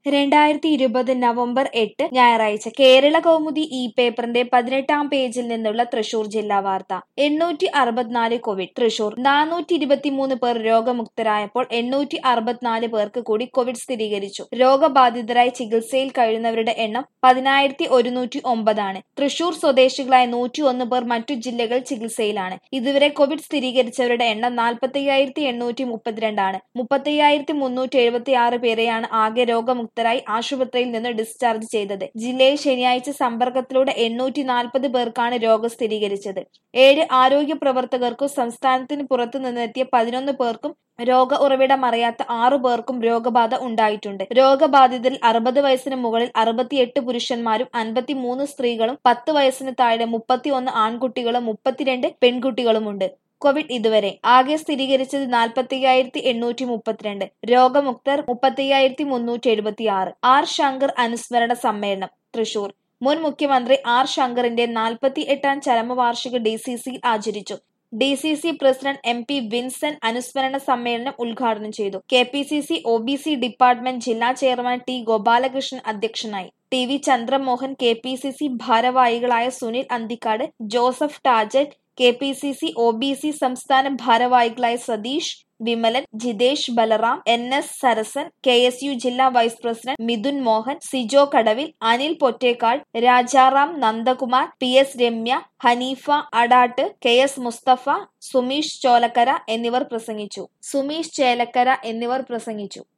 2020 November 8 ഞായറാഴ്ച കേരള കൗമുദി ഈ പേപ്പറിന്റെ 18-ാം പേജിൽ നിന്നുള്ള തൃശൂർ ജില്ലാ വാർത്ത. 864 കോവിഡ് തൃശൂർ 423 പേർ രോഗമുക്തരായപ്പോൾ 864 പേർക്ക് കൂടി കോവിഡ് സ്ഥിരീകരിച്ചു. രോഗബാധിതരായി ചികിത്സയിൽ കഴിയുന്നവരുടെ എണ്ണം 10,109 ആണ്. തൃശൂർ സ്വദേശികളായ 101 പേർ മറ്റു ജില്ലകളിൽ ചികിത്സയിലാണ്. ഇതുവരെ കോവിഡ് സ്ഥിരീകരിച്ചവരുടെ എണ്ണം 45,832 ആണ്. 30,376 പേരെയാണ് ആകെ രോഗമുക്തരായി ആശുപത്രിയിൽ നിന്ന് ഡിസ്ചാർജ് ചെയ്തത്. ജില്ലയിൽ ശനിയാഴ്ച സമ്പർക്കത്തിലൂടെ 840 പേർക്കാണ് രോഗം സ്ഥിരീകരിച്ചത്. 7 ആരോഗ്യ പ്രവർത്തകർക്കും സംസ്ഥാനത്തിന് പുറത്തു നിന്നെത്തിയ 11 പേർക്കും രോഗ ഉറവിടമറിയാത്ത 6 പേർക്കും രോഗബാധ ഉണ്ടായിട്ടുണ്ട്. രോഗബാധിതരിൽ 60 വയസ്സിന് മുകളിൽ 68 പുരുഷന്മാരും 53 സ്ത്രീകളും 10 വയസ്സിന് താഴെ 31 ആൺകുട്ടികളും 32 പെൺകുട്ടികളുമുണ്ട്. കോവിഡ് ഇതുവരെ ആകെ സ്ഥിരീകരിച്ചത് 45,832. രോഗമുക്തർ 30,376. ആർ ശങ്കർ അനുസ്മരണ സമ്മേളനം തൃശൂർ മുൻ മുഖ്യമന്ത്രി ആർ ശങ്കറിന്റെ 48-ാം ചരമവാർഷിക DCCയിൽ ആചരിച്ചു. DCC പ്രസിഡന്റ് MP വിൻസെന്റ് അനുസ്മരണ സമ്മേളനം ഉദ്ഘാടനം ചെയ്തു. KPCC OBC ഡിപ്പാർട്ട്മെന്റ് ജില്ലാ ചെയർമാൻ T ഗോപാലകൃഷ്ണൻ അധ്യക്ഷനായി. TV ചന്ദ്രമോഹൻ, KPCC ഭാരവാഹികളായ Sunil Anthikkad, Joseph Tajet, KPCC OBC സംസ്ഥാന ഭാരവാഹികളായ സതീഷ് വിമലൻ, ജിതേഷ് ബലറാം, NS സരസൻ, KSU ജില്ലാ vice president Mithun Mohan, Sijo Kadavil, Anil Pottekkatt, Rajaram, Nandakumar, PS Ramya, Haneefa Adat, KS Mustafa, Sumeesh Chelakkara എന്നിവർ പ്രസംഗിച്ചു.